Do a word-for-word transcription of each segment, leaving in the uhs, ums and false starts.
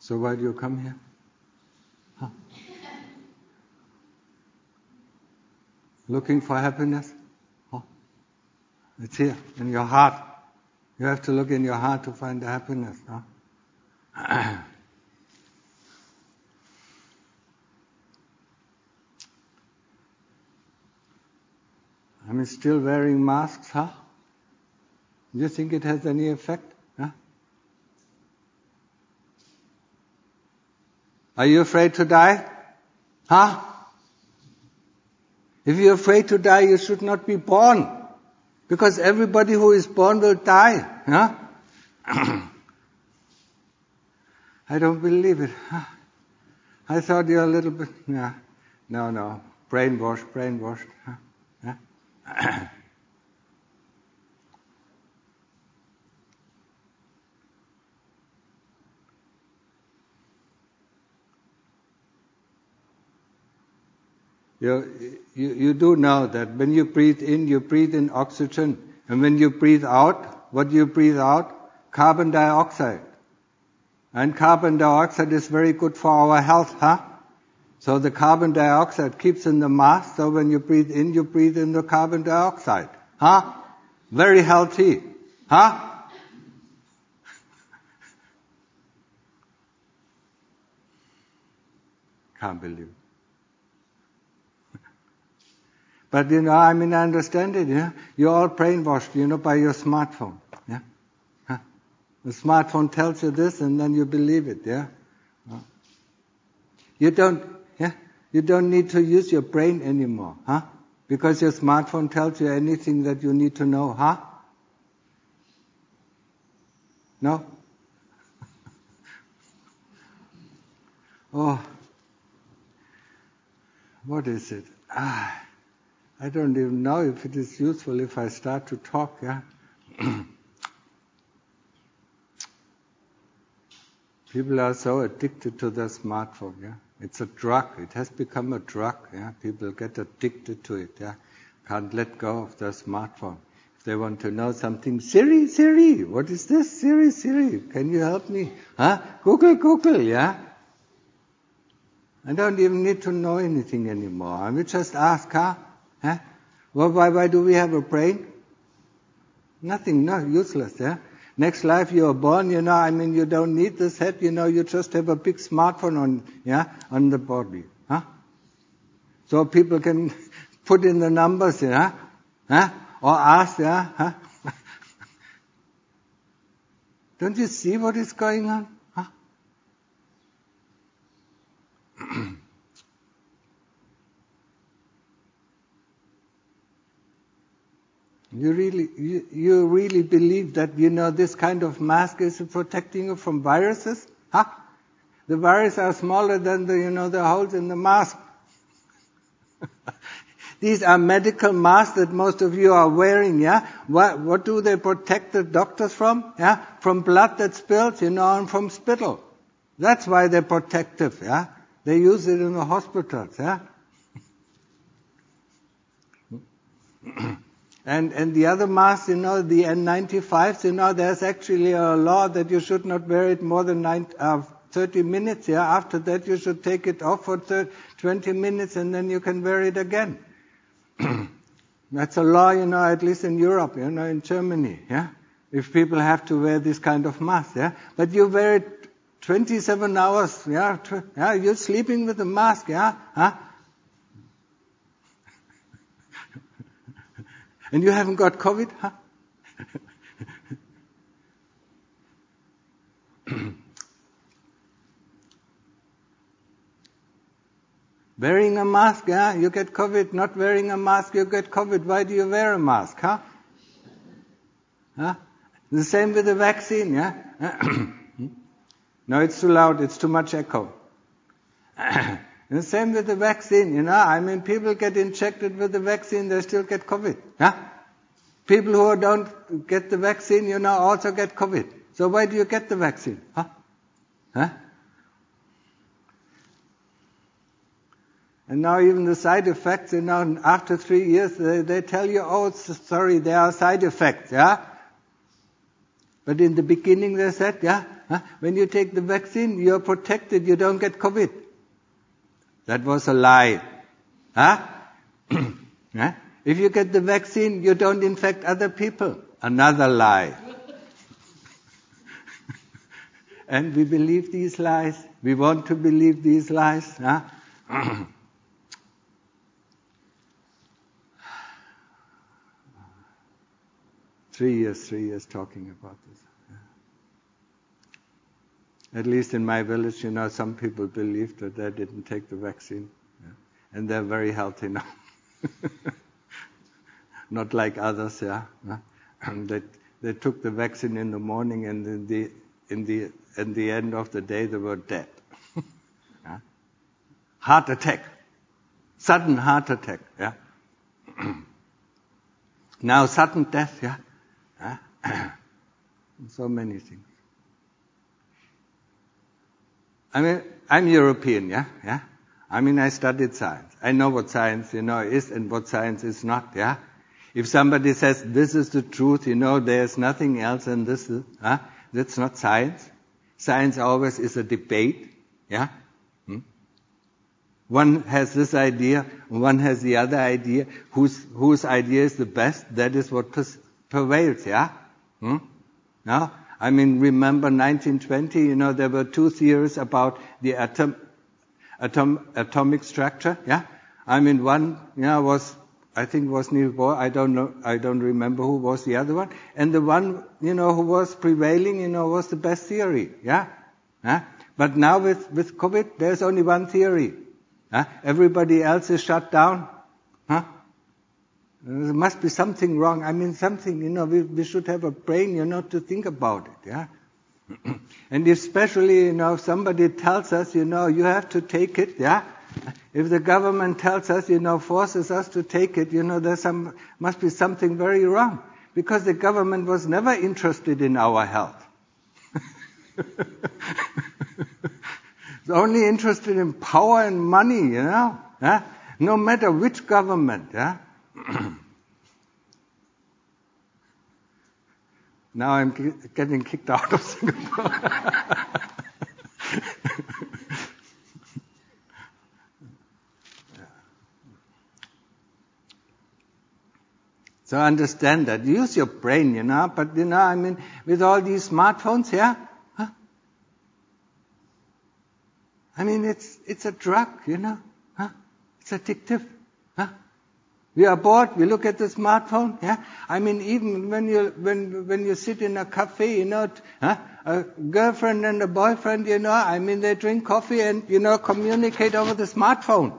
So why do you come here? Huh? Looking for happiness? Huh? It's here, in your heart. You have to look in your heart to find the happiness. Huh? I'm still wearing masks, huh? Do you think it has any effect? Huh? Are you afraid to die? Huh? If you're afraid to die, you should not be born. Because everybody who is born will die. Huh? I don't believe it. Huh? I thought you're a little bit... Yeah. No, no. Brainwashed, brainwashed. Huh? Huh? You, you, you do know that when you breathe in, you breathe in oxygen. And when you breathe out, what do you breathe out? Carbon dioxide. And carbon dioxide is very good for our health, huh? So the carbon dioxide keeps in the mask, so when you breathe in, you breathe in the carbon dioxide. Huh? Very healthy. Huh? Can't believe it. But, you know, I mean, I understand it, yeah? You're all brainwashed, you know, by your smartphone, yeah? Huh? The smartphone tells you this and then you believe it, yeah? Huh? You don't, yeah? You don't need to use your brain anymore, huh? Because your smartphone tells you anything that you need to know, huh? No? Oh. What is it? Ah. I don't even know if it is useful if I start to talk, yeah? People are so addicted to their smartphone, yeah? It's a drug. It has become a drug, yeah? People get addicted to it, yeah? Can't let go of their smartphone. If they want to know something, Siri, Siri, what is this? Siri, Siri, can you help me? Huh? Google, Google, yeah? I don't even need to know anything anymore. I will just ask, huh? Huh? Well, why, why do we have a brain? Nothing, no, useless, yeah? Next life you are born, you know, I mean, you don't need this head, you know, you just have a big smartphone on, yeah, on the body, huh? So people can put in the numbers, yeah, huh? Or ask, yeah, huh? Don't you see what is going on? Huh? You really, you, you really believe that, you know, this kind of mask is protecting you from viruses? Huh? The viruses are smaller than the, you know, the holes in the mask. These are medical masks that most of you are wearing, yeah? What, what do they protect the doctors from? Yeah? From blood that spills, you know, and from spittle. That's why they're protective, yeah? They use it in the hospitals, yeah? And and the other masks, you know, the N ninety-fives, you know, there's actually a law that you should not wear it more than nine, uh, thirty minutes. Yeah, after that you should take it off for thirty, twenty minutes and then you can wear it again. That's a law, you know, at least in Europe, you know, in Germany. Yeah, if people have to wear this kind of mask. Yeah, but you wear it twenty-seven hours. Yeah, tw- yeah, you're sleeping with a mask. Yeah, huh? And you haven't got COVID, huh? Wearing a mask, yeah, you get COVID. Not wearing a mask, you get COVID. Why do you wear a mask, huh? Huh? The same with the vaccine, yeah? No, it's too loud. It's too much echo. The same with the vaccine, you know. I mean, people get injected with the vaccine, they still get COVID. Yeah? People who don't get the vaccine, you know, also get COVID. So why do you get the vaccine? Huh? Huh? And now even the side effects, you know, after three years, they, they tell you, oh, sorry, there are side effects, yeah? But in the beginning they said, yeah, huh? When you take the vaccine, you're protected, you don't get COVID. That was a lie. Huh? Yeah? If you get the vaccine, you don't infect other people. Another lie. And we believe these lies. We want to believe these lies. Huh? three years, three years talking about this. Yeah. At least in my village, you know, some people believed that they didn't take the vaccine. Yeah. And they're very healthy now. Not like others, yeah. And they, they took the vaccine in the morning, and in the in the in the end of the day they were dead. Yeah. Heart attack, sudden heart attack, yeah. Now sudden death, yeah. Yeah. So many things. I mean, I'm European, yeah, yeah. I mean, I studied science. I know what science, you know, is and what science is not, yeah. If somebody says, this is the truth, you know, there's nothing else and this is, huh? That's not science. Science always is a debate, yeah. Hmm? One has this idea, one has the other idea. Whose, whose idea is the best, that is what prevails, yeah. Hmm? No? I mean, remember nineteen twenty, you know, there were two theories about the atom, atom, atomic structure, yeah. I mean, one, you know, was, I think was Niels Bohr, I don't know, I don't remember who was the other one. And the one, you know, who was prevailing, you know, was the best theory, yeah? Huh? But now with, with COVID, there's only one theory. Huh? Everybody else is shut down. Huh? There must be something wrong. I mean, something, you know, we, we should have a brain, you know, to think about it, yeah? And especially, you know, if somebody tells us, you know, you have to take it, yeah? If the government tells us, you know, forces us to take it, you know, there some, must be something very wrong. Because the government was never interested in our health. It's only interested in power and money, you know. Yeah? No matter which government, yeah. Now I'm getting kicked out of Singapore. So understand that. Use your brain, you know. But, you know, I mean, with all these smartphones, yeah? Huh? I mean, it's it's a drug, you know. Huh? It's addictive. Huh? We are bored, we look at the smartphone, yeah? I mean, even when you when when you sit in a cafe, you know, huh? A girlfriend and a boyfriend, you know, I mean, they drink coffee and, you know, communicate over the smartphone.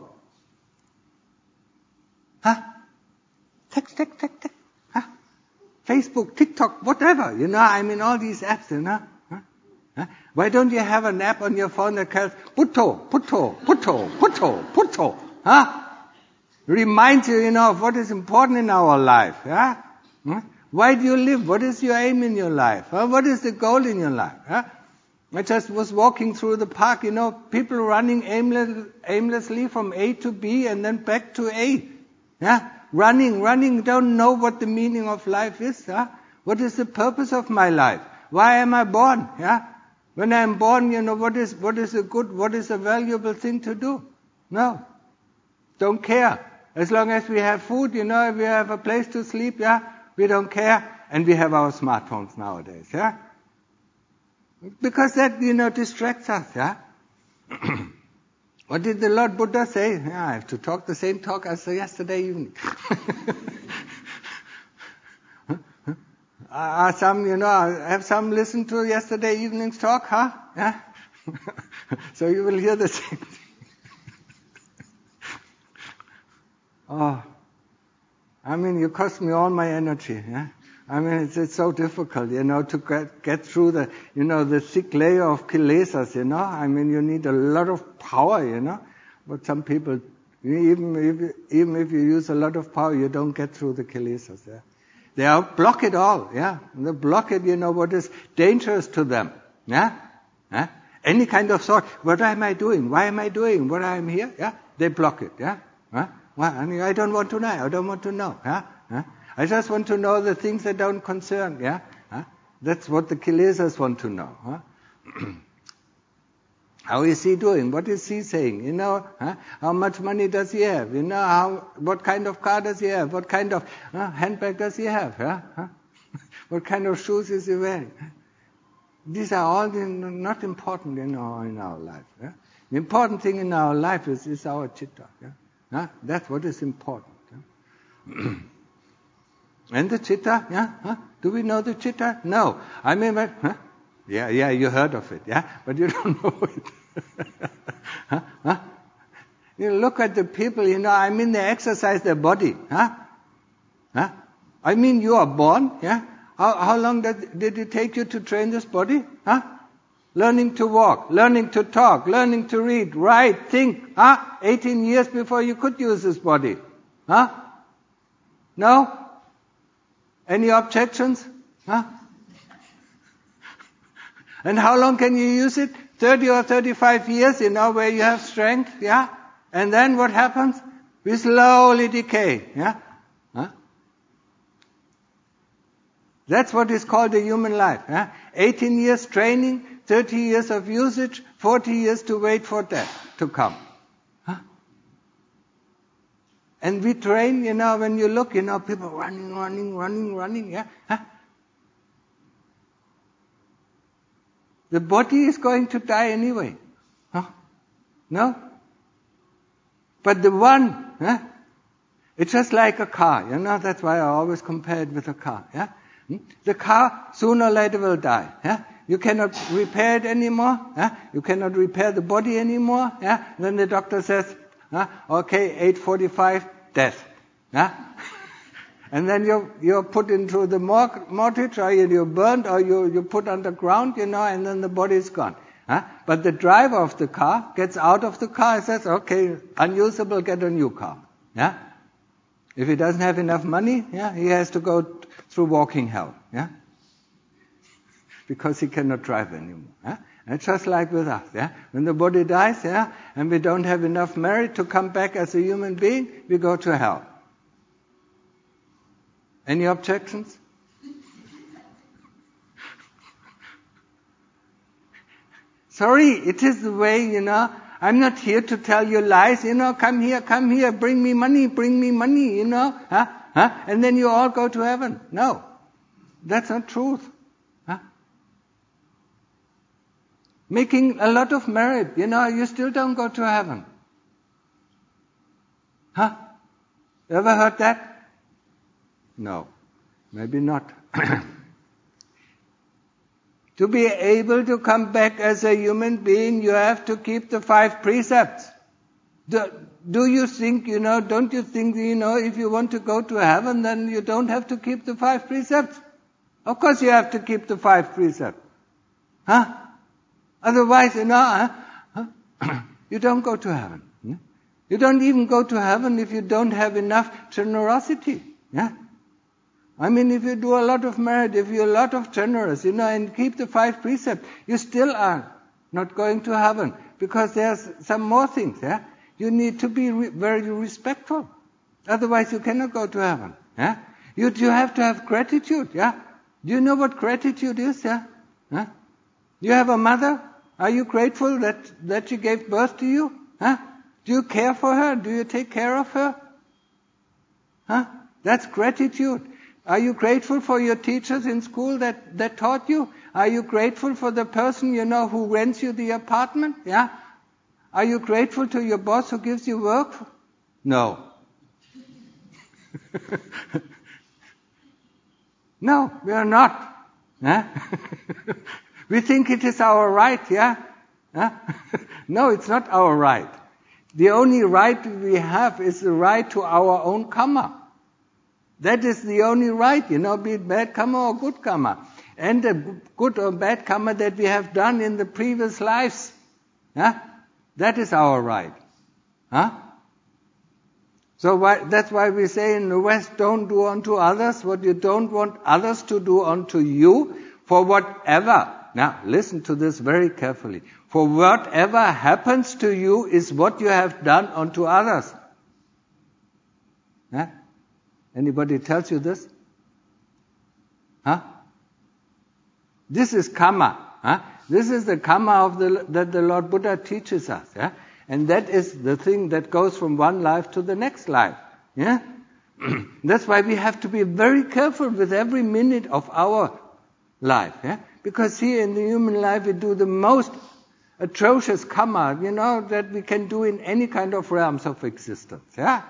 Huh? Text, text, text, text. Huh? Facebook, TikTok, whatever, you know, I mean, all these apps, you know. Huh? Huh? Why don't you have an app on your phone that calls Putto, Putto, Putto, Putto, Putto, huh? Reminds you, you know, of what is important in our life, yeah? Huh? Why do you live? What is your aim in your life? Huh? What is the goal in your life? Huh? I just was walking through the park, you know, people running aimless, aimlessly from A to B and then back to A, yeah? Running, running, don't know what the meaning of life is, yeah? What is the purpose of my life? Why am I born, yeah? When I'm born, you know, what is, what is a good, what is a valuable thing to do? No. Don't care. As long as we have food, you know, if we have a place to sleep, yeah, we don't care. And we have our smartphones nowadays, yeah? Because that, you know, distracts us, yeah? What did the Lord Buddha say? Yeah, I have to talk the same talk as yesterday evening. Are some, you know, have some listened to yesterday evening's talk, huh? Yeah? So you will hear the same thing. Oh, I mean, you cost me all my energy, yeah? I mean, it's, it's so difficult, you know, to get, get through the, you know, the thick layer of kilesas, you know. I mean, you need a lot of power, you know. But some people, even if, even if you use a lot of power, you don't get through the kilesas, yeah. They are block it all, yeah. They block it, you know, what is dangerous to them, yeah. Yeah? Any kind of thought, what am I doing? Why am I doing what I am here? Yeah. They block it, yeah. Huh? Well, I mean, I don't want to know. I don't want to know, yeah. Yeah? I just want to know the things that don't concern, yeah? Huh? That's what the Kilesas want to know. Huh? How is he doing? What is he saying? You know, huh? How much money does he have? You know, how, what kind of car does he have? What kind of huh, handbag does he have? Huh? Huh? What kind of shoes is he wearing? These are all not important in our, in our life. Yeah? The important thing in our life is, is our chitta. Yeah? Huh? That's what is important. Yeah? And the chitta, yeah? Huh? Do we know the chitta? No. I mean, but, huh? yeah, yeah, you heard of it, yeah? But you don't know it. huh? Huh? You look at the people, you know, I mean, they exercise their body. Huh? Huh? I mean, you are born, yeah? How, how long did, did it take you to train this body? Huh? Learning to walk, learning to talk, learning to read, write, think. Huh? eighteen years before you could use this body. Huh? No? Any objections? Huh? And how long can you use it? thirty or thirty-five years, you know, where you have strength, yeah? And then what happens? We slowly decay, yeah? Huh? That's what is called the human life. Yeah? eighteen years training, thirty years of usage, forty years to wait for death to come. Huh? And we train, you know, when you look, you know, people running, running, running, running. Yeah? Huh? The body is going to die anyway. Huh? No? But the one, huh? It's just like a car, you know, that's why I always compare it with a car. Yeah? The car sooner or later will die. Yeah? You cannot repair it anymore. Yeah? You cannot repair the body anymore. Yeah? Then the doctor says, huh? okay, eight forty-five, death. Yeah? And then you're, you're put into the mortgage, or you're burned, or you, you're put underground, you know, and then the body is gone. Huh? But the driver of the car gets out of the car and says, okay, unusable, get a new car. Yeah? If he doesn't have enough money, yeah, he has to go through walking hell, yeah, because he cannot drive anymore. Yeah? And it's just like with us, yeah. When the body dies, yeah, and we don't have enough merit to come back as a human being, we go to hell. Any objections? Sorry, it is the way, you know. I'm not here to tell you lies, you know. Come here, come here, bring me money, bring me money, you know. Huh? Huh? And then you all go to heaven. No. That's not truth. Huh? Making a lot of merit, you know, you still don't go to heaven. Huh? You ever heard that? No. Maybe not. To be able to come back as a human being, you have to keep the five precepts. Do, do you think, you know, don't you think, you know, if you want to go to heaven, then you don't have to keep the five precepts? Of course you have to keep the five precepts. Huh? Otherwise, you know, huh? You don't go to heaven. You don't even go to heaven if you don't have enough generosity. Yeah? I mean, if you do a lot of merit, if you're a lot of generous, you know, and keep the five precepts, you still are not going to heaven, because there's some more things, yeah? You need to be re- very respectful. Otherwise you cannot go to heaven, yeah? You, you have to have gratitude, yeah? Do you know what gratitude is, yeah? Huh? You have a mother? Are you grateful that, that she gave birth to you? Huh? Do you care for her? Do you take care of her? Huh? That's gratitude. Are you grateful for your teachers in school that, that taught you? Are you grateful for the person, you know, who rents you the apartment? Yeah? Are you grateful to your boss who gives you work? No. No, we are not. Yeah? We think it is our right, yeah? Yeah? No, it's not our right. The only right we have is the right to our own karma. That is the only right, you know, be it bad karma or good karma. And the good or bad karma that we have done in the previous lives. Yeah? That is our right. Huh? So why, that's why we say in the West, don't do unto others what you don't want others to do unto you, for whatever. Now, listen to this very carefully. For whatever happens to you is what you have done unto others. Huh? Anybody tells you this? Huh? This is karma. Huh? This is the karma of the, that the Lord Buddha teaches us. Yeah? And that is the thing that goes from one life to the next life. Yeah? That's why we have to be very careful with every minute of our life. Yeah? Because here in the human life we do the most atrocious karma, you know, that we can do in any kind of realms of existence. Yeah?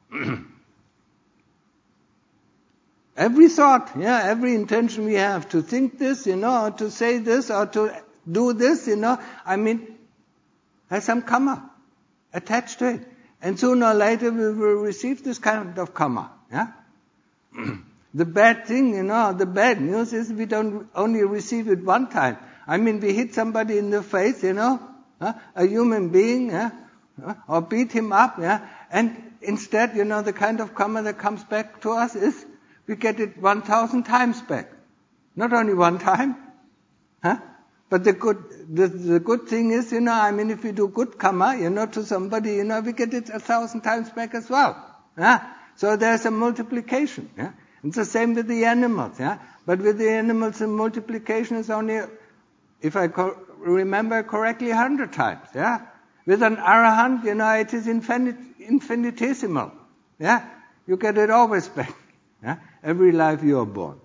Every thought, yeah, every intention we have to think this, you know, or to say this, or to do this, you know, I mean, has some karma attached to it. And sooner or later we will receive this kind of karma, yeah? The bad thing, you know, the bad news is we don't only receive it one time. I mean, we hit somebody in the face, you know, huh? A human being, yeah? Or beat him up, yeah? And instead, you know, the kind of karma that comes back to us is we get it one thousand times back. Not only one time, huh? But the good, the, the good thing is, you know, I mean, if we do good karma, you know, to somebody, you know, we get it a thousand times back as well. Yeah? So there's a multiplication. Yeah? It's the same with the animals. Yeah? But with the animals, the multiplication is only, if I co- remember correctly, a hundred times. Yeah? With an arahant, you know, it is infinit- infinitesimal. Yeah? You get it always back. Yeah? Every life you are born.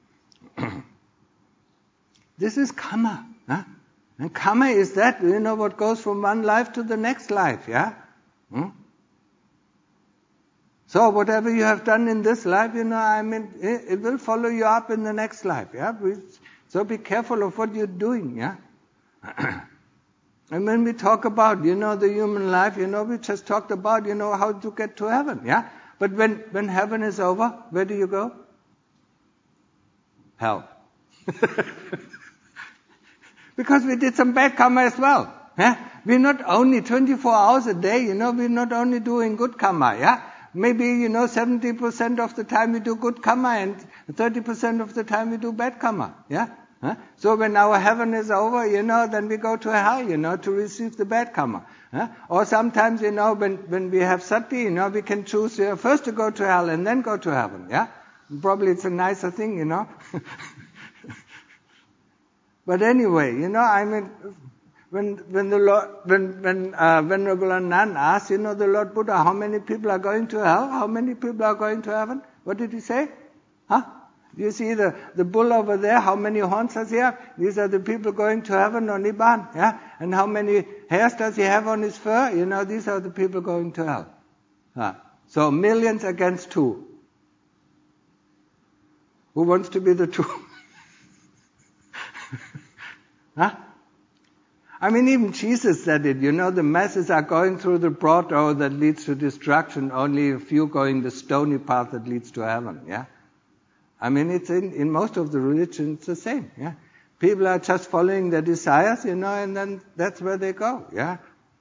This is karma. Huh? And karma is that, you know, what goes from one life to the next life. Yeah? Hmm? So whatever you have done in this life, you know, I mean, it, it will follow you up in the next life. Yeah? So be careful of what you're doing. Yeah? And when we talk about, you know, the human life, you know, we just talked about, you know, how to get to heaven. Yeah? But when, when heaven is over, where do you go? Hell. Because we did some bad karma as well. Yeah? We're not only twenty-four hours a day, you know, we're not only doing good karma. Yeah? Maybe, you know, seventy percent of the time we do good karma and thirty percent of the time we do bad karma. Yeah? Huh? So when our heaven is over, you know, then we go to hell, you know, to receive the bad karma. Huh? Or sometimes, you know, when, when we have sati, you know, we can choose uh, first to go to hell and then go to heaven. Yeah? Probably it's a nicer thing, you know. But anyway, you know, I mean, when when the Lord, when when uh, Venerable Anand asked, you know, the Lord Buddha, how many people are going to hell? How many people are going to heaven? What did he say? Huh? Do you see the, the bull over there? How many horns does he have? These are the people going to heaven or Nibbana. Yeah? And how many hairs does he have on his fur? You know, these are the people going to hell. Huh? So millions against two. Who wants to be the two? Huh? I mean, even Jesus said it, you know, the masses are going through the broad road that leads to destruction, only a few going the stony path that leads to heaven, yeah? I mean, it's in, in most of the religions it's the same, yeah? People are just following their desires, you know, and then that's where they go, yeah?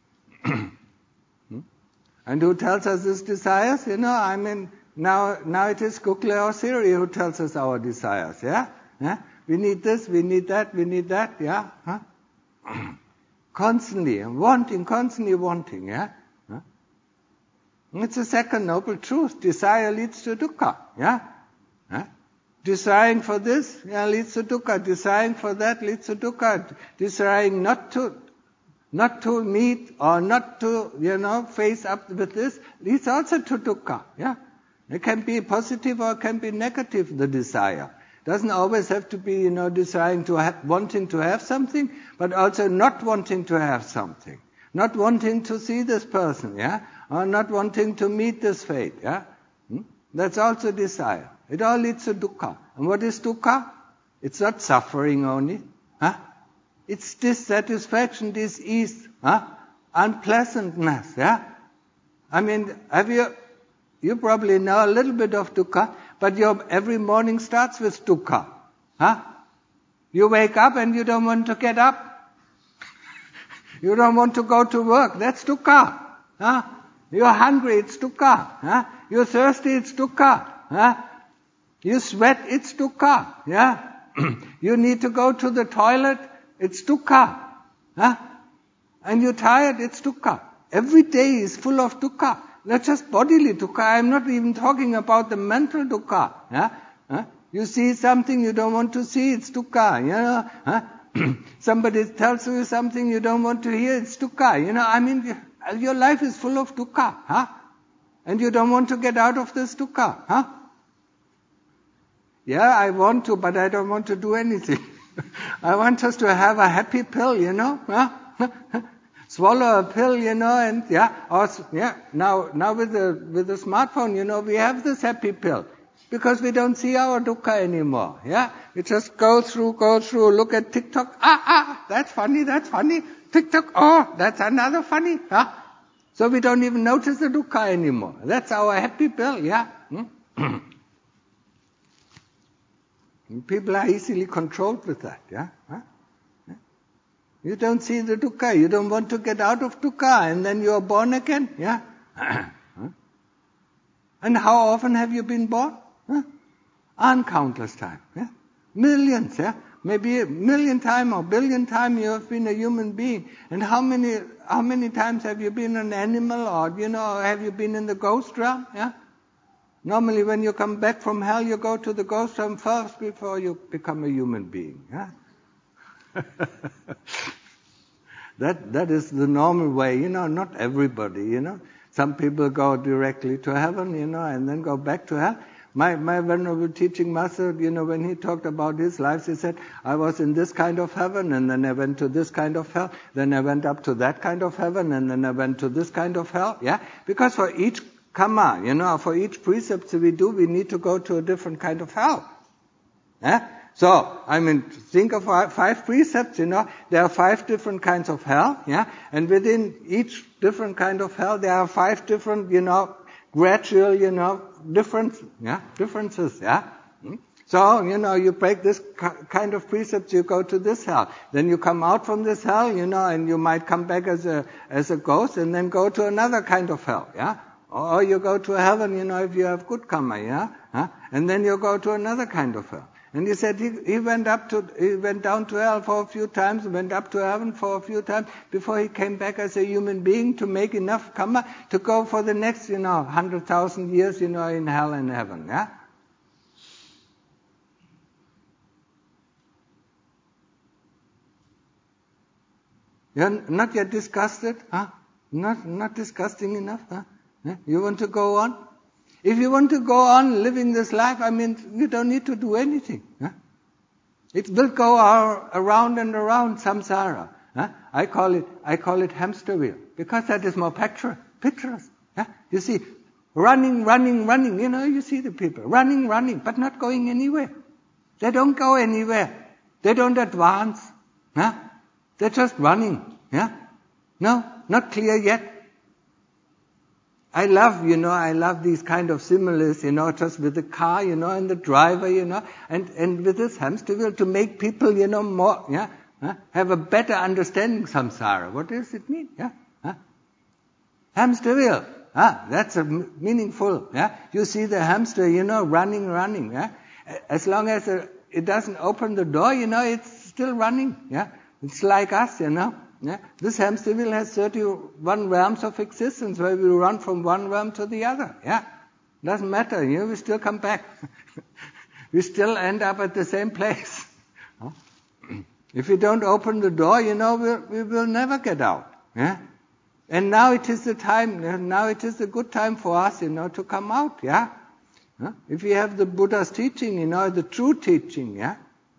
And who tells us these desires? You know, I mean, now now it is Kukla or Siri who tells us our desires, yeah? Yeah? We need this, we need that, we need that, yeah? Huh? Constantly wanting, constantly wanting, yeah? Huh? It's a second noble truth. Desire leads to dukkha, yeah? Huh? Desiring for this, yeah, leads to dukkha. Desiring for that leads to dukkha. Desiring not to, not to meet or not to, you know, face up with this leads also to dukkha, yeah? It can be positive or it can be negative, the desire. Doesn't always have to be, you know, desiring to have, wanting to have something, but also not wanting to have something. Not wanting to see this person, yeah? Or not wanting to meet this fate, yeah? Hmm? That's also desire. It all leads to dukkha. And what is dukkha? It's not suffering only, huh? It's dissatisfaction, dis-ease, huh? Unpleasantness, yeah? I mean, have you, you probably know a little bit of dukkha, but your every morning starts with dukkha. Huh? You wake up and you don't want to get up. You don't want to go to work. That's dukkha. Huh? You're hungry, it's dukkha. Huh? You're thirsty, it's dukkha. Huh? You sweat, it's dukkha. Yeah? You need to go to the toilet, it's dukkha. Huh? And you're tired, it's dukkha. Every day is full of dukkha. Not just bodily dukkha. I'm not even talking about the mental dukkha. Yeah? Huh? You see something you don't want to see, it's dukkha, you know. Huh? Somebody tells you something you don't want to hear, it's dukkha. You know, I mean, your life is full of dukkha, huh? And you don't want to get out of this dukkha, huh? Yeah, I want to, but I don't want to do anything. I want us to have a happy pill, you know, huh? Swallow a pill, you know, and yeah, or, yeah. Now, now with the with the smartphone, you know, we have this happy pill. Because we don't see our dukkha anymore, yeah? We just go through, go through, look at TikTok, ah, ah, that's funny, that's funny. TikTok, oh, that's another funny, huh? So we don't even notice the dukkha anymore. That's our happy pill, yeah? Hmm? People are easily controlled with that, yeah? Huh? You don't see the dukkha, you don't want to get out of dukkha, and then you are born again, yeah? And how often have you been born? Huh? Uncountless time, yeah? Millions, yeah? Maybe a million times or billion times you have been a human being. And how many how many times have you been an animal, or, you know, have you been in the ghost realm, yeah? Normally when you come back from hell, you go to the ghost realm first before you become a human being, yeah? that that is the normal way, you know, not everybody, you know. Some people go directly to heaven, you know, and then go back to hell. My, my venerable teaching master, you know, when he talked about his life, he said, I was in this kind of heaven, and then I went to this kind of hell, then I went up to that kind of heaven, and then I went to this kind of hell, yeah? Because for each karma, you know, for each precept we do, we need to go to a different kind of hell. Yeah? So, I mean, think of five precepts, you know, there are five different kinds of hell, yeah? And within each different kind of hell, there are five different, you know, gradual, you know, difference, yeah, differences, yeah. Hmm? So, you know, you break this kind of precepts, you go to this hell. Then you come out from this hell, you know, and you might come back as a as a ghost, and then go to another kind of hell, yeah. Or you go to heaven, you know, if you have good karma, yeah, huh? And then you go to another kind of hell. And he said he, he went up to, he went down to hell for a few times, went up to heaven for a few times before he came back as a human being to make enough karma to go for the next, you know, hundred thousand years, you know, in hell and heaven, yeah? You're not yet disgusted, huh? Not, not disgusting enough, huh? Yeah? You want to go on? If you want to go on living this life, I mean, you don't need to do anything. Huh? It will go around and around samsara. Huh? I call it, I call it hamster wheel, because that is more picture, pictures. Huh? You see, running, running, running. You know, you see the people running, running, but not going anywhere. They don't go anywhere. They don't advance. Huh? They're just running. Yeah? No, not clear yet. I love, you know, I love these kind of similes, you know, just with the car, you know, and the driver, you know, and, and with this hamster wheel to make people, you know, more, yeah, huh? Have a better understanding samsara. What does it mean? Yeah, huh? Hamster wheel. Ah, that's a m- meaningful, yeah. You see the hamster, you know, running, running, yeah. As long as it doesn't open the door, you know, it's still running, yeah. It's like us, you know. Yeah? This hamster wheel has thirty-one realms of existence where we run from one realm to the other. Yeah, doesn't matter. You know, we still come back. We still end up at the same place. Huh? If we don't open the door, you know, we'll, we will never get out. Yeah, and now it is the time. Now it is the good time for us, you know, to come out. Yeah, huh? If we have the Buddha's teaching, you know, the true teaching. Yeah.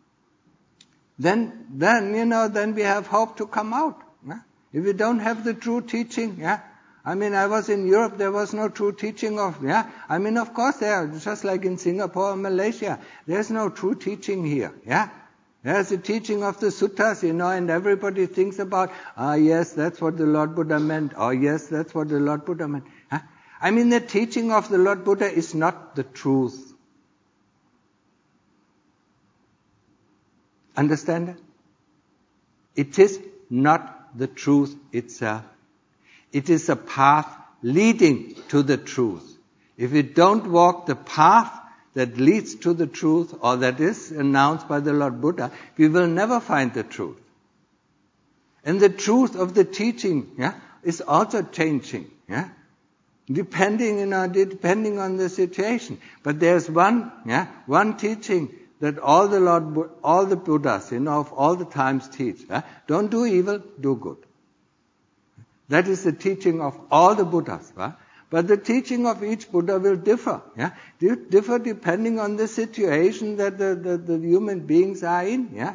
Then, then, you know, then we have hope to come out. Yeah? If we don't have the true teaching, yeah. I mean, I was in Europe, there was no true teaching of, yeah. I mean, of course there, just like in Singapore or Malaysia, there's no true teaching here, yeah. There's the teaching of the suttas, you know, and everybody thinks about, ah, yes, that's what the Lord Buddha meant. Oh, yes, that's what the Lord Buddha meant. Huh? I mean, the teaching of the Lord Buddha is not the truth. Understand that? It is not the truth itself. It is a path leading to the truth. If we don't walk the path that leads to the truth, or that is announced by the Lord Buddha, we will never find the truth. And the truth of the teaching, yeah, is also changing. Yeah? depending, you know, depending on the situation. But there's one, yeah, one teaching that all the Lord, all the Buddhas, you know, of all the times teach. Yeah? Don't do evil, do good. That is the teaching of all the Buddhas. Yeah? But the teaching of each Buddha will differ. Yeah? Differ depending on the situation that the, the, the human beings are in. Yeah?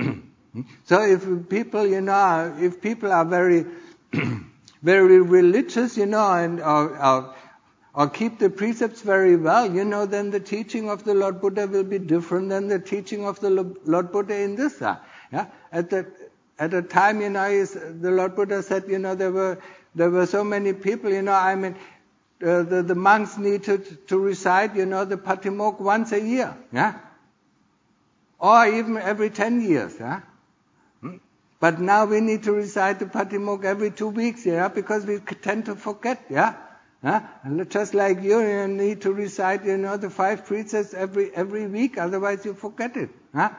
So if people, you know, if people are very, very religious, you know, and or, or, or keep the precepts very well, you know, then the teaching of the Lord Buddha will be different than the teaching of the Lord Buddha in this. Yeah? At the at the time, you know, is, the Lord Buddha said, you know, there were there were so many people, you know, I mean, uh, the the monks needed to recite, you know, the Patimokkha once a year, yeah, or even every ten years, yeah. But now we need to recite the Patimokkha every two weeks, yeah, because we tend to forget, yeah. Huh? And just like you, you need to recite, you know, the five precepts every every week, otherwise you forget it. Huh?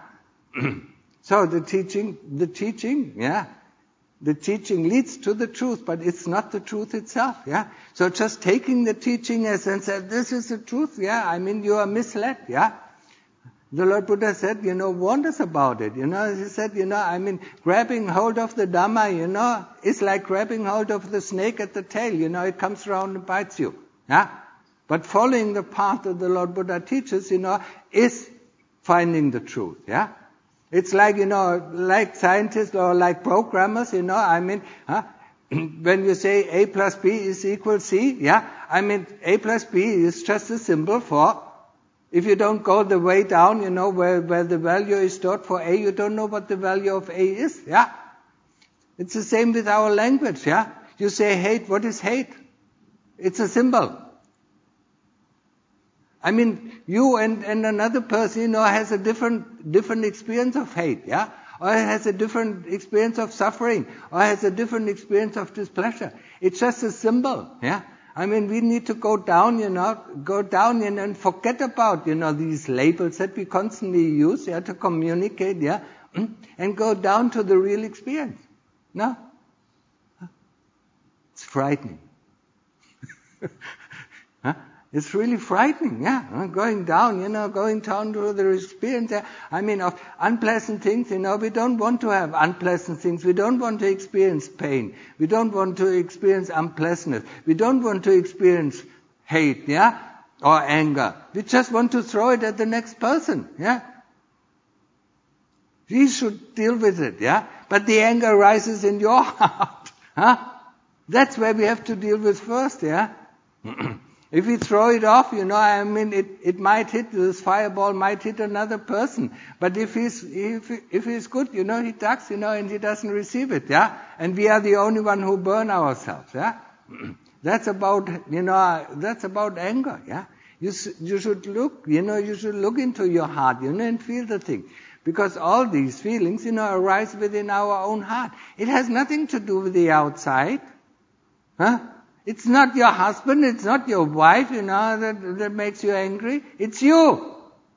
So the teaching, the teaching, yeah, the teaching leads to the truth, but it's not the truth itself, yeah. So just taking the teaching as and said, this is the truth, yeah. I mean, you are misled, yeah. The Lord Buddha said, you know, warned us about it. You know, he said, you know, I mean, grabbing hold of the Dhamma, you know, is like grabbing hold of the snake at the tail. You know, it comes around and bites you. Yeah? But following the path that the Lord Buddha teaches, you know, is finding the truth. Yeah? It's like, you know, like scientists or like programmers, you know, I mean, huh? When you say A plus B is equal C, yeah, I mean, A plus B is just a symbol for, if you don't go the way down, you know, where, where the value is stored for A, you don't know what the value of A is, yeah? It's the same with our language, yeah? You say hate, what is hate? It's a symbol. I mean, you and, and another person, you know, has a different, different experience of hate, yeah? Or has a different experience of suffering, or has a different experience of displeasure. It's just a symbol, yeah? I mean, we need to go down, you know, go down and, and forget about, you know, these labels that we constantly use, yeah, to communicate, yeah, and go down to the real experience. No? It's frightening. Huh? It's really frightening, yeah. Going down, you know, going down to the experience. Yeah. I mean, of unpleasant things, you know, we don't want to have unpleasant things. We don't want to experience pain. We don't want to experience unpleasantness. We don't want to experience hate, yeah, or anger. We just want to throw it at the next person, yeah. We should deal with it, yeah. But the anger arises in your heart, huh? That's where we have to deal with first, yeah. If we throw it off, you know, I mean, it, it might hit, this fireball might hit another person. But if he's, if, if he's good, you know, he ducks, you know, and he doesn't receive it, yeah? And we are the only one who burn ourselves, yeah? That's about, you know, that's about anger, yeah? You, you should look, you know, you should look into your heart, you know, and feel the thing. Because all these feelings, you know, arise within our own heart. It has nothing to do with the outside, huh? It's not your husband, it's not your wife, you know, that, that makes you angry. It's you.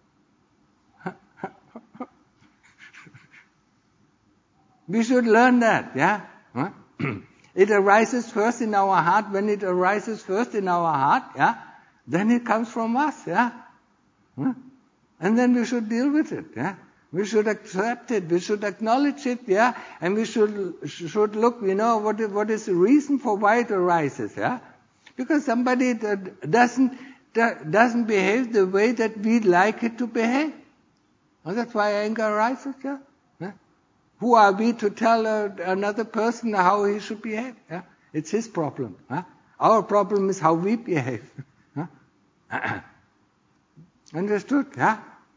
We should learn that, yeah? Huh? It arises first in our heart. When it arises first in our heart, yeah, then it comes from us, yeah? Huh? And then we should deal with it, yeah? We should accept it. We should acknowledge it, yeah. And we should should look, you know, what is, what is the reason for why it arises, yeah. Because somebody that doesn't that doesn't behave the way that we like it to behave. Well, that's why anger arises, yeah. yeah? Who are we to tell uh, another person how he should behave? Yeah? It's his problem. Huh? Our problem is how we behave. Huh? Understood? Yeah.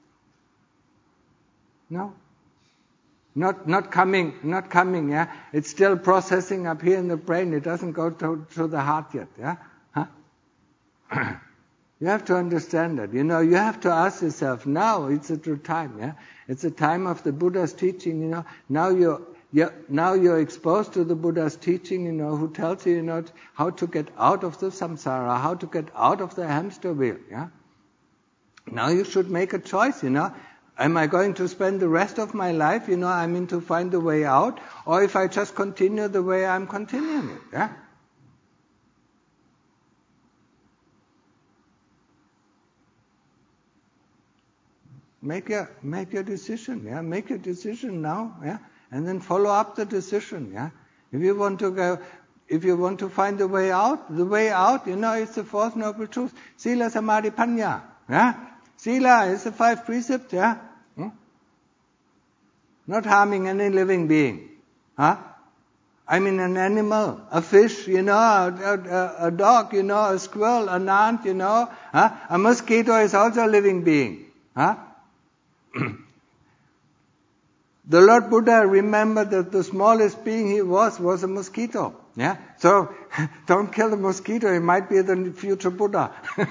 No, not not coming, not coming. Yeah, it's still processing up here in the brain. It doesn't go to, to the heart yet. Yeah, huh? You have to understand that. You know, you have to ask yourself. Now it's a true time. Yeah, it's a time of the Buddha's teaching. You know, now you're, you're now you're exposed to the Buddha's teaching. You know, who tells you, you know, how to get out of the samsara, how to get out of the hamster wheel. Yeah. Now you should make a choice. You know. Am I going to spend the rest of my life, you know, I mean, to find the way out? Or if I just continue the way I'm continuing it, yeah? make your, make your decision, yeah. Make your decision now, yeah. And then follow up the decision, yeah. If you want to go, if you want to find the way out, the way out, you know, is the fourth noble truth. Sila, Samadhi, Panya, yeah. Sila is the five precepts, yeah. Hmm? Not harming any living being, huh? I mean, an animal, a fish, you know, a, a, a dog, you know, a squirrel, an ant, you know, huh? A mosquito is also a living being, huh? The Lord Buddha remembered that the smallest being he was was a mosquito, yeah. So don't kill the mosquito; he might be the future Buddha.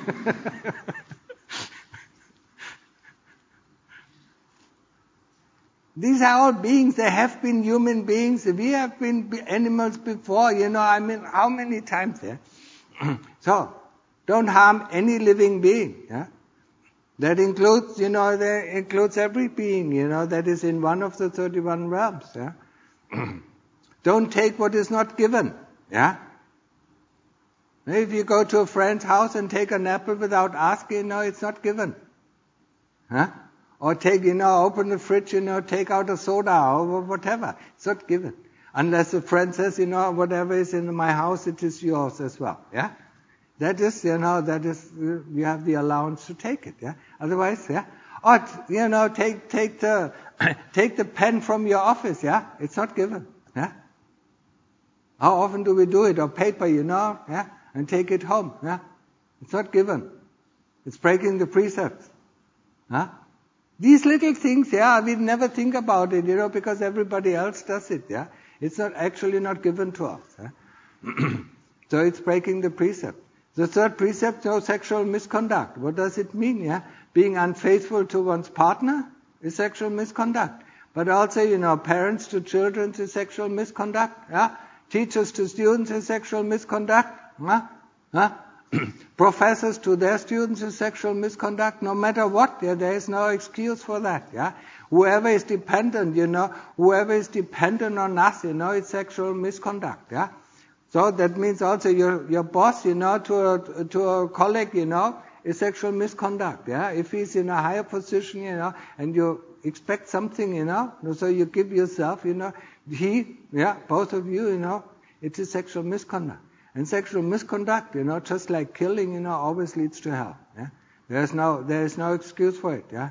These are all beings. They have been human beings. We have been animals before, you know, I mean, how many times, yeah? So, don't harm any living being, yeah? That includes, you know, that includes every being, you know, that is in one of the thirty-one realms, yeah? Don't take what is not given, yeah? If you go to a friend's house and take an apple without asking, you know, it's not given, huh? Or take, you know, open the fridge, you know, take out a soda or whatever. It's not given. Unless a friend says, you know, whatever is in my house, it is yours as well. Yeah? That is, you know, that is, you have the allowance to take it. Yeah? Otherwise, yeah? Or, you know, take, take the, take the pen from your office. Yeah? It's not given. Yeah? How often do we do it? Or paper, you know, yeah? And take it home. Yeah? It's not given. It's breaking the precepts. Huh? These little things, yeah, we never think about it, you know, because everybody else does it, yeah. It's not actually not given to us. Yeah? So it's breaking the precept. The third precept, no sexual misconduct. What does it mean, yeah? Being unfaithful to one's partner is sexual misconduct. But also, you know, parents to children is sexual misconduct, yeah? Teachers to students is sexual misconduct, huh? Huh? Professors to their students is sexual misconduct, no matter what, yeah, there is no excuse for that, yeah. Whoever is dependent, you know, whoever is dependent on us, you know, it's sexual misconduct, yeah. So that means also your your boss, you know, to a to a colleague, you know, is sexual misconduct, yeah. If he's in a higher position, you know, and you expect something, you know, so you give yourself, you know, he, yeah, both of you, you know, it is sexual misconduct. And sexual misconduct, you know, just like killing, you know, always leads to hell. Yeah? There's no, there is no excuse for it. Yeah.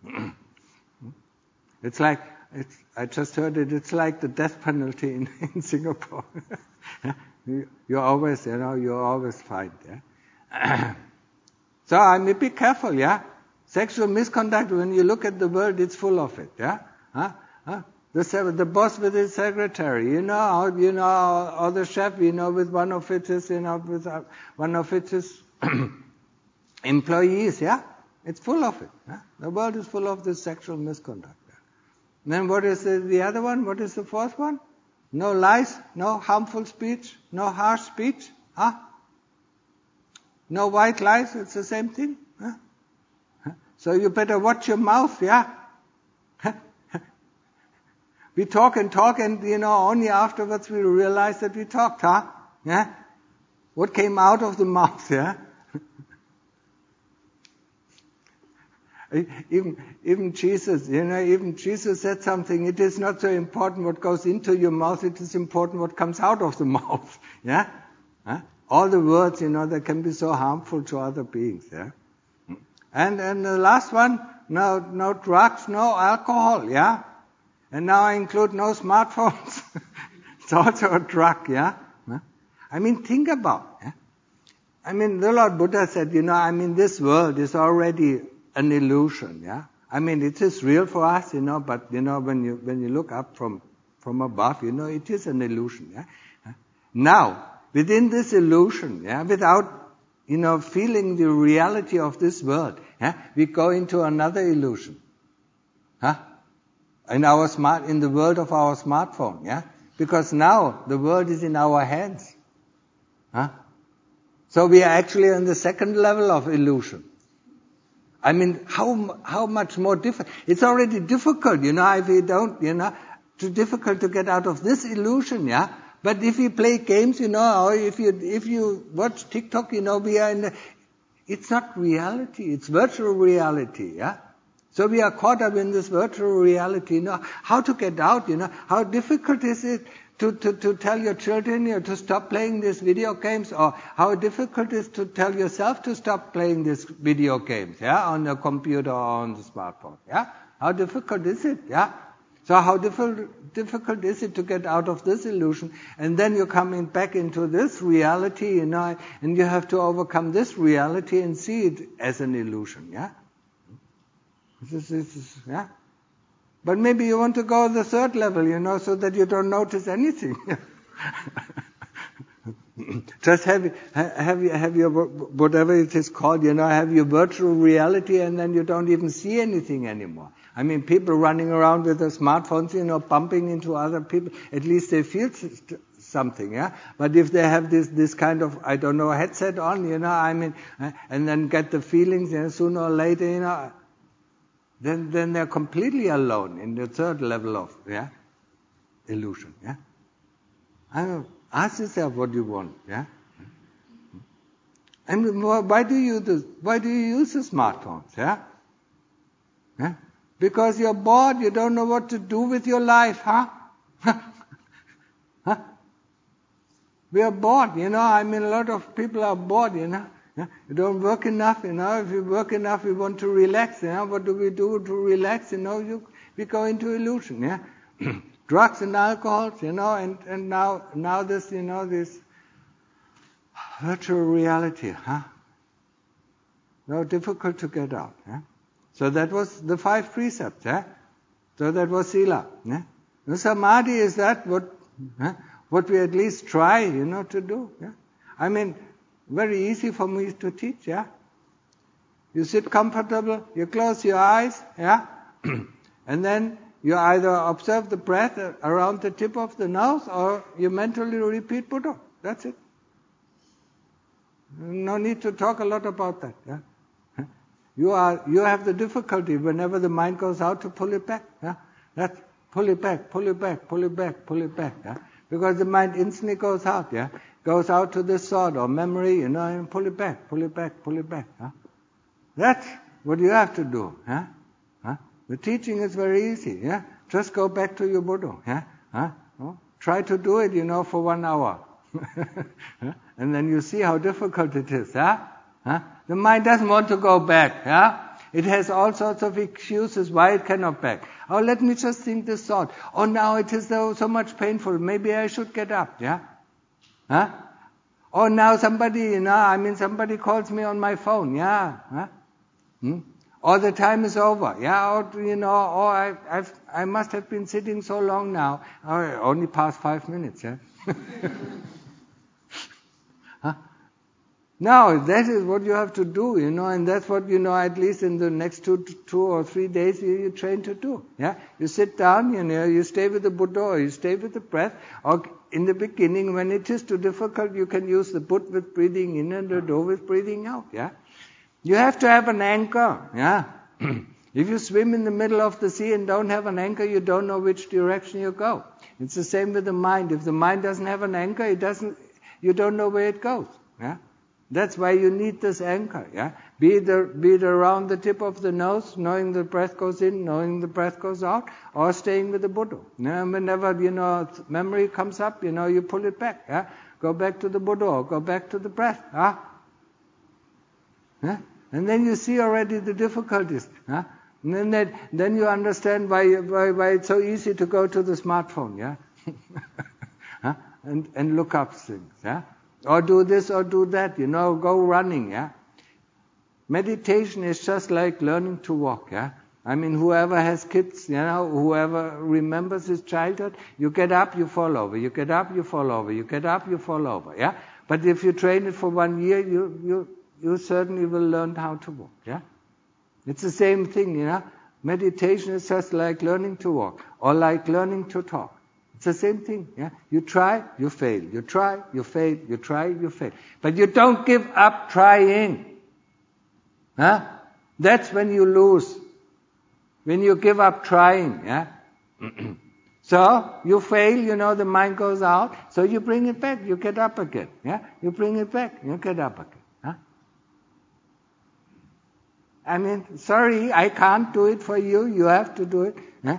It's like, it's, I just heard it. It's like the death penalty in, in Singapore. you, you're always, you know, you're always fined. Yeah. So I mean, be careful. Yeah. Sexual misconduct. When you look at the world, it's full of it. Yeah. Huh? Huh? The, the boss with his secretary, you know, you know, or the chef, you know, with one of its, you know, with uh, one of its employees, yeah? It's full of it. Yeah? The world is full of this sexual misconduct. Yeah? Then what is the, the other one? What is the fourth one? No lies, no harmful speech, no harsh speech, huh? No white lies, it's the same thing. Huh? Huh? So you better watch your mouth, yeah? We talk and talk and, you know, only afterwards we realize that we talked, huh? Yeah? What came out of the mouth, yeah? even, even Jesus, you know, even Jesus said something, it is not so important what goes into your mouth, it is important what comes out of the mouth, yeah? Huh? All the words, you know, that can be so harmful to other beings, yeah? And, and the last one, no, no drugs, no alcohol, yeah? And now I include no smartphones. It's also a drug, yeah? I mean, think about it. Yeah? I mean, the Lord Buddha said, you know, I mean, this world is already an illusion, yeah? I mean, it is real for us, you know, but, you know, when you, when you look up from, from above, you know, it is an illusion, yeah? Now, within this illusion, yeah, without, you know, feeling the reality of this world, yeah, we go into another illusion, huh? In our smart, in the world of our smartphone, yeah? Because now the world is in our hands. Huh? So we are actually on the second level of illusion. I mean, how, how much more difficult? It's already difficult, you know, if we don't, you know, too difficult to get out of this illusion, yeah? But if you play games, you know, or if you, if you watch TikTok, you know, we are in the, it's not reality, it's virtual reality, yeah? So we are caught up in this virtual reality. You know, how to get out, you know, how difficult is it to, to, to tell your children, you know, to stop playing these video games, or how difficult is to tell yourself to stop playing these video games, yeah, on the computer or on the smartphone, yeah? How difficult is it, yeah? So how difficult, difficult is it to get out of this illusion? And then you're coming back into this reality, you know, and you have to overcome this reality and see it as an illusion, yeah? This is, this is, yeah? But maybe you want to go to the third level, you know, so that you don't notice anything. Just have, have, have your, whatever it is called, you know, have your virtual reality, and then you don't even see anything anymore. I mean, people running around with their smartphones, you know, bumping into other people, at least they feel something, yeah? But if they have this, this kind of, I don't know, headset on, you know, I mean, and then get the feelings, you know, sooner or later, you know, then, then they're completely alone in the third level of, yeah, illusion, yeah? I don't know, ask yourself what you want, yeah? And why do you use this? Why do you use the smartphones, yeah? Yeah? Because you're bored, you don't know what to do with your life, huh? Huh? We are bored, you know, I mean, a lot of people are bored, you know. Yeah? You don't work enough, you know. If you work enough, you want to relax, you know. What do we do to relax, you know? You, we go into illusion, yeah. Drugs and alcohol, you know, and, and now, now this, you know, this virtual reality, huh? No, difficult to get out, yeah. So that was the five precepts, yeah? So that was Sila, yeah? The Samadhi is that what, yeah? What we at least try, you know, to do, yeah? I mean, very easy for me to teach, yeah? You sit comfortable, you close your eyes, yeah? And then you either observe the breath around the tip of the nose, or you mentally repeat Buddha. That's it. No need to talk a lot about that, yeah? You are, you have the difficulty whenever the mind goes out to pull it back, yeah? That's, pull it back, pull it back, pull it back, pull it back, yeah? Because the mind instantly goes out, yeah? Goes out to this thought or memory, you know, and pull it back, pull it back, pull it back, yeah? That's what you have to do, yeah? Huh? The teaching is very easy, yeah? Just go back to your Buddha, yeah? Huh? Oh, try to do it, you know, for one hour. And then you see how difficult it is, yeah? Huh? The mind doesn't want to go back, yeah? It has all sorts of excuses why it cannot back. Oh, let me just think this thought. Oh, now it is so, so much painful. Maybe I should get up, yeah? Huh? Oh, now somebody, you know, I mean, somebody calls me on my phone, yeah? Huh? Hmm? Or the time is over, yeah? Or, you know, or I, I've, I must have been sitting so long now. Oh, only past five minutes, yeah? Huh? No, that is what you have to do, you know, and that's what, you know, at least in the next two, two or three days you, you train to do, yeah? You sit down, you know, you stay with the Buddha, or you stay with the breath, or in the beginning, when it is too difficult, you can use the Buddha with breathing in and the Do with breathing out, yeah? You have to have an anchor, yeah? If you swim in the middle of the sea and don't have an anchor, you don't know which direction you go. It's the same with the mind. If the mind doesn't have an anchor, it doesn't, you don't know where it goes, yeah? That's why you need this anchor, yeah? Be it, be it around the tip of the nose, knowing the breath goes in, knowing the breath goes out, or staying with the Buddha. Yeah? Whenever, you know, memory comes up, you know, you pull it back, yeah? Go back to the Buddha, or go back to the breath, yeah? Yeah? And then you see already the difficulties, yeah? And then that, then you understand why, why, why it's so easy to go to the smartphone, yeah? Huh? And, and look up things, yeah? Or do this or do that, you know, go running, yeah? Meditation is just like learning to walk, yeah? I mean, whoever has kids, you know, whoever remembers his childhood, you get up, you fall over, you get up, you fall over, you get up, you fall over, yeah? But if you train it for one year, you, you, you certainly will learn how to walk, yeah? It's the same thing, you know? Meditation is just like learning to walk, or like learning to talk. It's the same thing, yeah? You try, you fail. You try, you fail. You try, you fail. But you don't give up trying. Huh? That's when you lose. When you give up trying, yeah? So, you fail, you know, the mind goes out, so you bring it back, you get up again, yeah? You bring it back, you get up again, huh? I mean, sorry, I can't do it for you. You have to do it. Yeah?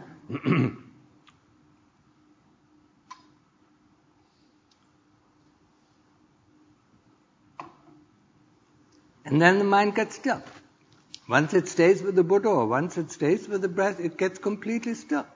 And then the mind gets still. Once it stays with the Buddha, or once it stays with the breath, it gets completely still.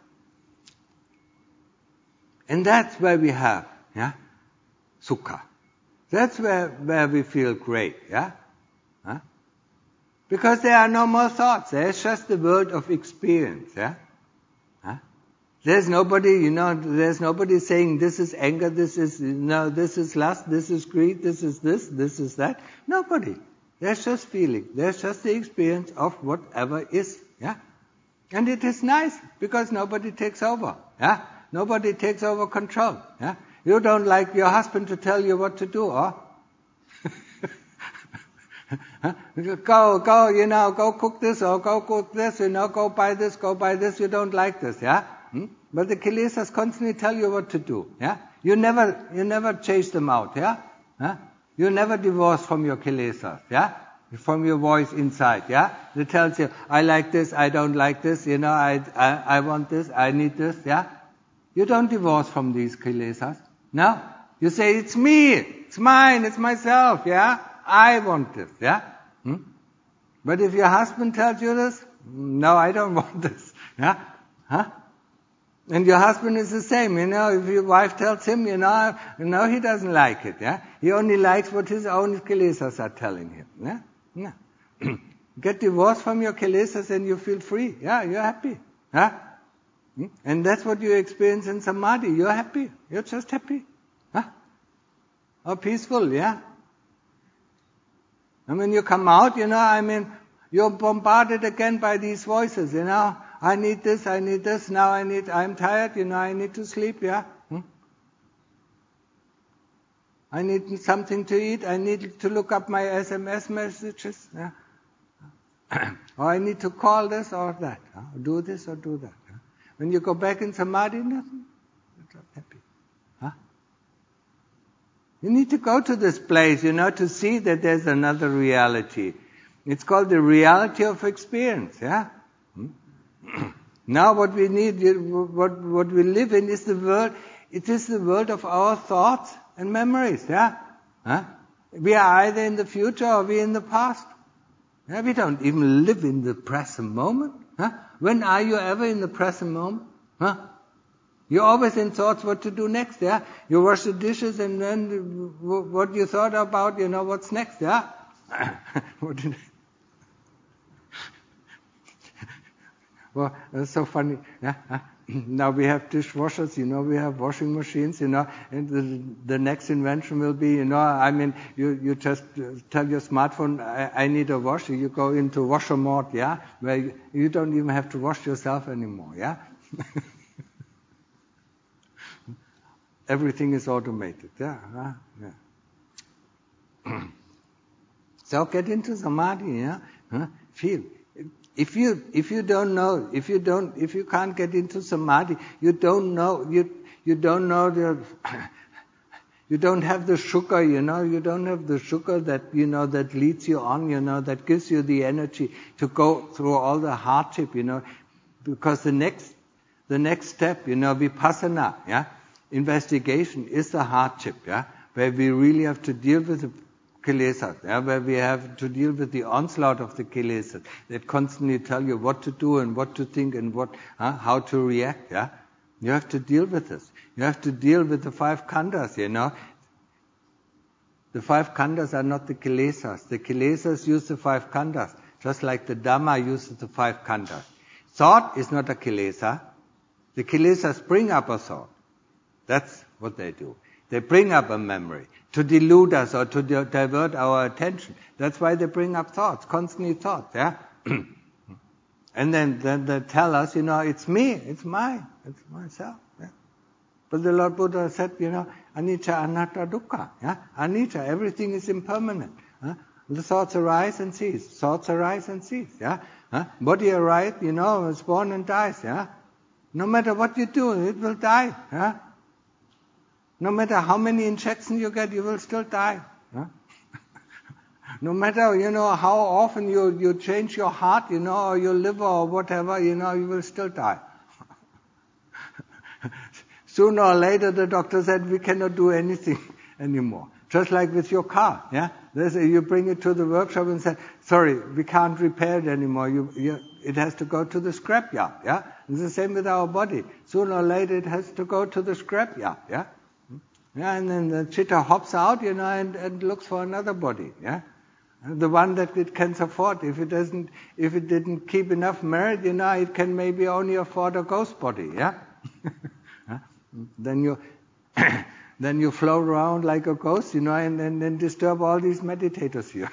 And that's where we have, yeah, sukha. That's where, where we feel great, yeah? Huh? Because there are no more thoughts. There's just the world of experience, yeah? Huh? There's nobody, you know, there's nobody saying this is anger, this is, you know, this is lust, this is greed, this is this, this is that. Nobody. There's just feeling. There's just the experience of whatever is, yeah? And it is nice because nobody takes over, yeah? Nobody takes over control, yeah? You don't like your husband to tell you what to do, or? go, go, you know, go cook this or go cook this, you know, go buy this, go buy this. You don't like this, yeah? Hmm? But the kilesas constantly tell you what to do, yeah? You never, you never chase them out, yeah? Huh? You never divorce from your kilesas, yeah? From your voice inside, yeah? It tells you, I like this, I don't like this, you know, I, I, I want this, I need this, yeah? You don't divorce from these kilesas, no? You say, it's me, it's mine, it's myself, yeah? I want this, yeah? Hmm? But if your husband tells you this, no, I don't want this, yeah? Huh? And your husband is the same, you know, if your wife tells him, you know, you know, he doesn't like it, yeah? He only likes what his own kilesas are telling him, yeah? Yeah. Get divorced from your kilesas and you feel free, yeah? You're happy, yeah? And that's what you experience in samadhi. You're happy. You're just happy. Huh? Or peaceful, yeah? And when you come out, you know, I mean, you're bombarded again by these voices, you know. I need this, I need this, now I need, I'm tired, you know, I need to sleep, yeah? Hmm? I need something to eat, I need to look up my S M S messages, yeah? Or I need to call this or that, huh? Do this or do that. Huh? When you go back in samadhi, nothing. You're just happy. Huh? You need to go to this place, you know, to see that there's another reality. It's called the reality of experience, yeah? Hmm? Now what we need, what, what we live in is the world, it is the world of our thoughts and memories, yeah? Huh? We are either in the future or we are in the past. Yeah, we don't even live in the present moment. Huh? When are you ever in the present moment? Huh? You're always in thoughts what to do next, yeah? You wash the dishes and then what you thought about, you know, what's next, yeah? What did Well, it's so funny. Yeah? Now we have dishwashers, you know, we have washing machines, you know, and the, the next invention will be, you know, I mean, you, you just tell your smartphone, I, I need a washer, you go into washer mode, yeah, where you, you don't even have to wash yourself anymore, yeah? Everything is automated, yeah, huh? Yeah. So get into samadhi, yeah, huh? Feel. If you if you don't know, if you don't, if you can't get into samadhi, you don't know, you you don't know the, you don't have the shuka, you know, you don't have the shuka that you know that leads you on, you know, that gives you the energy to go through all the hardship, you know, because the next the next step, you know, vipassana, yeah, investigation is the hardship, yeah, where we really have to deal with the kilesas, yeah, where we have to deal with the onslaught of the kilesas that constantly tell you what to do and what to think and what, huh, how to react. Yeah, you have to deal with this. You have to deal with the five khandhas. You know, the five khandhas are not the kilesas. The kilesas use the five khandhas, just like the Dhamma uses the five khandhas. Thought is not a kilesa. The kilesas bring up a thought. That's what they do. They bring up a memory to delude us or to di- divert our attention. That's why they bring up thoughts, constantly thoughts, yeah? And then, then they tell us, you know, it's me, it's mine, it's myself, yeah? But the Lord Buddha said, you know, anicca, anatta, dukkha, yeah? Anicca, everything is impermanent. Huh? The thoughts arise and cease. Thoughts arise and cease, yeah? Huh? Body arise, you know, is born and dies, yeah? No matter what you do, it will die, yeah? No matter how many injections you get, you will still die. Huh? No matter, you know, how often you, you change your heart, you know, or your liver or whatever, you know, you will still die. Sooner or later, the doctor said, we cannot do anything anymore. Just like with your car, yeah? There's a, you bring it to the workshop and say, sorry, we can't repair it anymore. You, you, it has to go to the scrapyard, yeah? It's the same with our body. Sooner or later, it has to go to the scrapyard, yeah? Yeah, and then the chitta hops out, you know, and, and looks for another body, yeah? And the one that it can afford. If it doesn't, if it didn't keep enough merit, you know, it can maybe only afford a ghost body, yeah? Then you, then you float around like a ghost, you know, and then and disturb all these meditators here.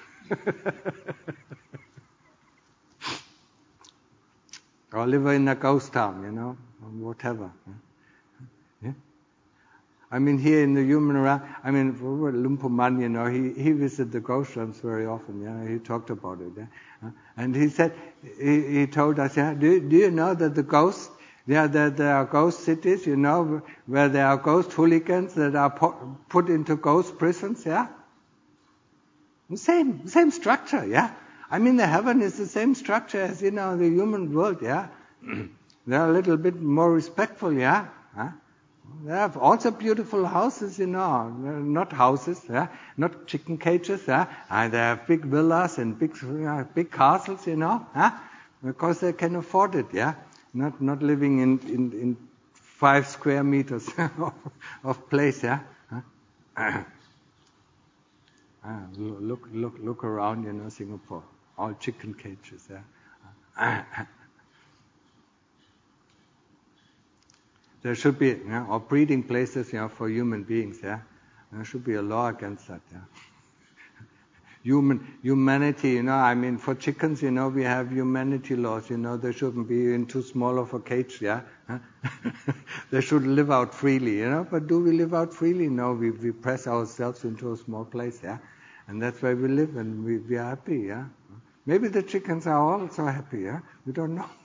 Or live in a ghost town, you know, or whatever. Yeah? I mean, here in the human realm, I mean, Lumpur Man, you know, he, he visited the ghost realms very often, yeah, he talked about it, yeah. And he said, he, he told us, yeah, do, do you know that the ghosts, yeah, that there are ghost cities, you know, where there are ghost hooligans that are po- put into ghost prisons, yeah? The same, same structure, yeah? I mean, the heaven is the same structure as, you know, the human world, yeah? They're a little bit more respectful, yeah? Huh? They have also beautiful houses, you know, not houses, yeah? Not chicken cages, yeah? And they have big villas and big, uh, big castles, you know, huh? Because they can afford it, yeah? Not not living in, in, in five square meters of, of place, yeah? Huh? Ah, look, look, look around, you know, Singapore. All chicken cages, yeah. There should be, you know, or breeding places, you know, for human beings, yeah. There should be a law against that, yeah. Human, humanity, you know, I mean, for chickens, you know, we have humanity laws, you know, they shouldn't be in too small of a cage, yeah. They should live out freely, you know, but do we live out freely? No, we, we press ourselves into a small place, yeah. And that's where we live, and we, we are happy, yeah. Maybe the chickens are also happy, yeah. We don't know.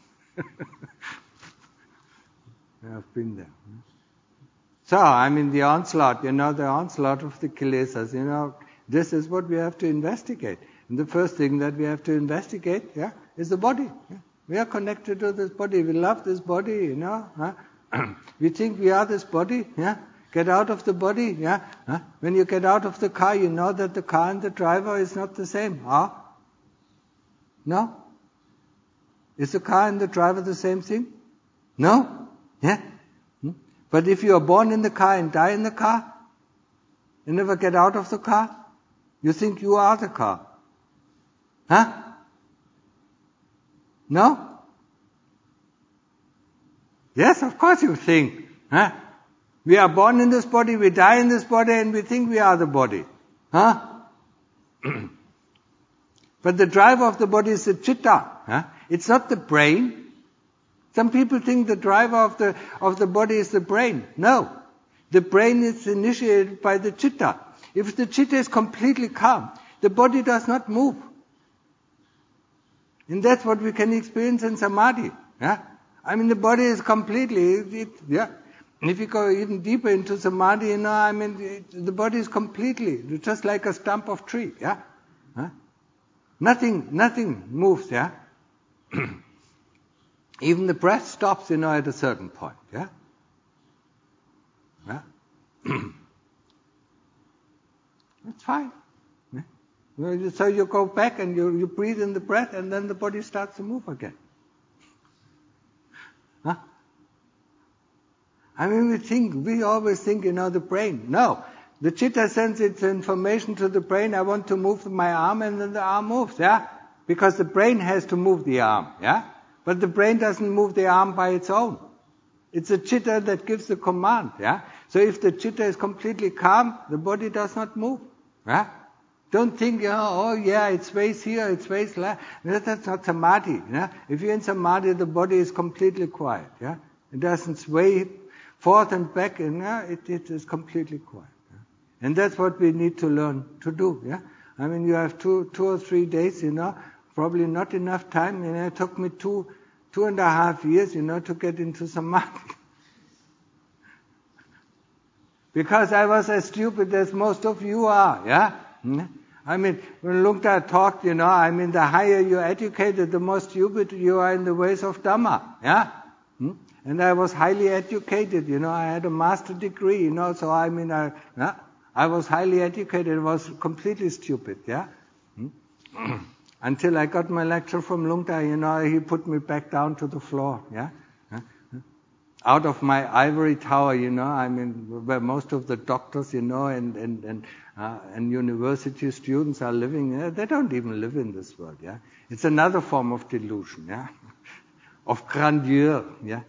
I've been there. So, I mean, the onslaught, you know, the onslaught of the kilesas, you know, this is what we have to investigate. And the first thing that we have to investigate, yeah, is the body. Yeah? We are connected to this body. We love this body, you know. Huh? We think we are this body, yeah. Get out of the body, yeah. Huh? When you get out of the car, you know that the car and the driver is not the same. Huh? No? Is the car and the driver the same thing? No? Yeah? Hmm? But if you are born in the car and die in the car, you never get out of the car, you think you are the car. Huh? No? Yes, of course you think. Huh? We are born in this body, we die in this body, and we think we are the body. Huh? But the driver of the body is the chitta. Huh? It's not the brain. Some people think the driver of the of the body is the brain. No. The brain is initiated by the chitta. If the chitta is completely calm, the body does not move. And that's what we can experience in samadhi. Yeah? I mean, the body is completely, it, it, yeah. And if you go even deeper into samadhi, you know, I mean, it, the body is completely, just like a stump of tree. Yeah? Huh? Nothing, nothing moves. Yeah? Even the breath stops, you know, at a certain point. Yeah? Yeah? That's fine. Yeah? So you go back and you, you breathe in the breath, and then the body starts to move again. Huh? I mean, we think, we always think, you know, the brain. No. The chitta sends its information to the brain, I want to move my arm, and then the arm moves, yeah? Because the brain has to move the arm, yeah? But the brain doesn't move the arm by its own. It's the chitta that gives the command, yeah? So if the chitta is completely calm, the body does not move, yeah? Don't think, oh, oh yeah, it sways here, it sways there. That's not samadhi, yeah? If you're in samadhi, the body is completely quiet, yeah? It doesn't sway forth and back, and yeah, it, it is completely quiet. Yeah? And that's what we need to learn to do, yeah? I mean, you have two, two or three days, you know, probably not enough time, and it took me two, two and a half years, you know, to get into samadhi. Because I was as stupid as most of you are, yeah? I mean, when Lungta talked, you know, I mean, the higher you're educated, the more stupid you are in the ways of Dhamma. Yeah? Hmm? And I was highly educated, you know, I had a master degree, you know, so I mean, I, yeah? I was highly educated, I was completely stupid, yeah? Hmm? Until I got my lecture from Lungta, you know, he put me back down to the floor, yeah? Out of my ivory tower, you know, I mean, where most of the doctors, you know, and and and uh, and university students are living, uh, they don't even live in this world, yeah. It's another form of delusion, yeah, of grandeur, yeah.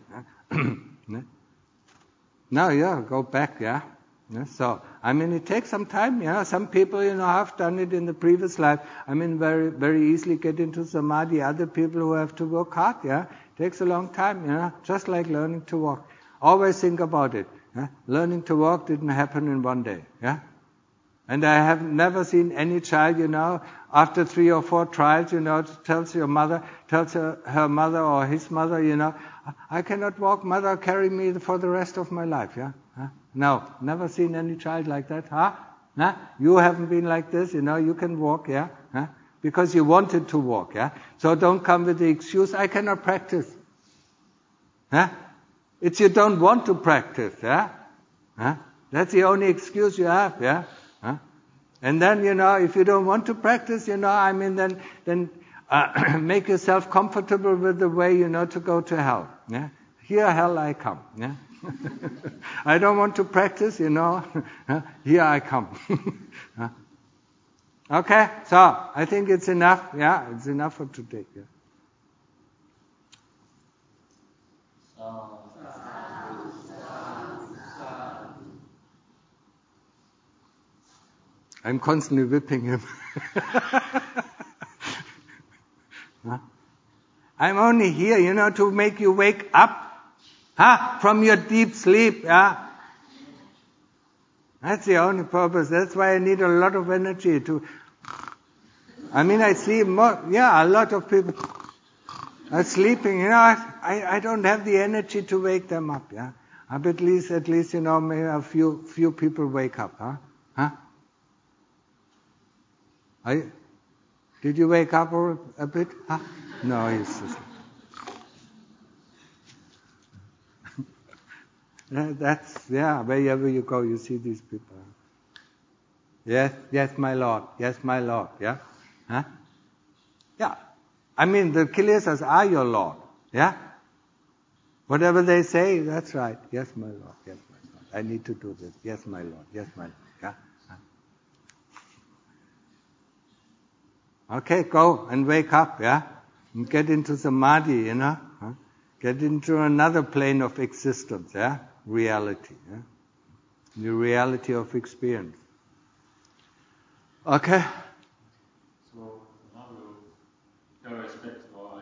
Now, yeah, go back, yeah. Yeah, so, I mean, it takes some time, yeah. Some people, you know, have done it in the previous life. I mean, very, very easily get into samadhi. Other people who have to work hard, yeah. It takes a long time, you know, just like learning to walk. Always think about it. Yeah? Learning to walk didn't happen in one day, yeah. And I have never seen any child, you know, after three or four trials, you know, tells your mother, tells her, her mother or his mother, you know, I cannot walk, mother, carry me for the rest of my life, yeah. Huh? No, never seen any child like that, huh? Huh? You haven't been like this, you know, you can walk, yeah? Huh? Because you wanted to walk, yeah? So don't come with the excuse, I cannot practice. Huh? It's you don't want to practice, yeah? Huh? That's the only excuse you have, yeah? Huh? And then, you know, if you don't want to practice, you know, I mean, then, then uh, make yourself comfortable with the way, you know, to go to hell, yeah? Here, hell I come, yeah? I don't want to practice, you know. Here I come. Okay, so I think it's enough. Yeah, it's enough for today. Yeah. I'm constantly whipping him. I'm only here, you know, to make you wake up. Huh? From your deep sleep, yeah. That's the only purpose. That's why I need a lot of energy to. I mean, I see more. Yeah, a lot of people are sleeping. You know, I I don't have the energy to wake them up. Yeah, but at least at least you know, maybe a few few people wake up. Huh? Huh? I, did you wake up a, a bit? Huh? No, he's just. That's, yeah, wherever you go, you see these people. Yes, yes, my Lord. Yes, my Lord. Yeah? Huh? Yeah. I mean, the kilesas are your Lord. Yeah? Whatever they say, that's right. Yes, my Lord. Yes, my Lord. I need to do this. Yes, my Lord. Yes, my Lord. Yeah? Huh? Okay, go and wake up, yeah? And get into samadhi, you know? Huh? Get into another plane of existence, yeah? Reality, yeah? The reality of experience. Okay? So now we'll pay respect to our